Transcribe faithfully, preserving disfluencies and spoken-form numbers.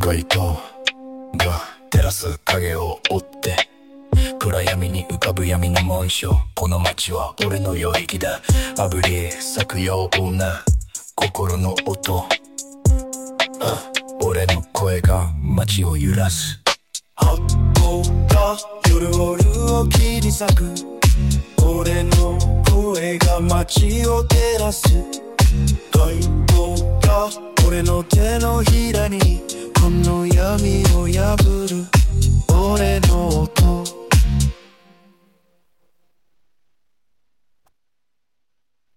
街灯が照らす影を追って暗闇に浮かぶ闇の紋章。この街は俺の領域だ。あぶり咲くような心の音、俺の声が街を揺らす。 発光が夜を動きに咲く。俺の声が街を照らす。街灯が俺の手のひらにこの闇を破る。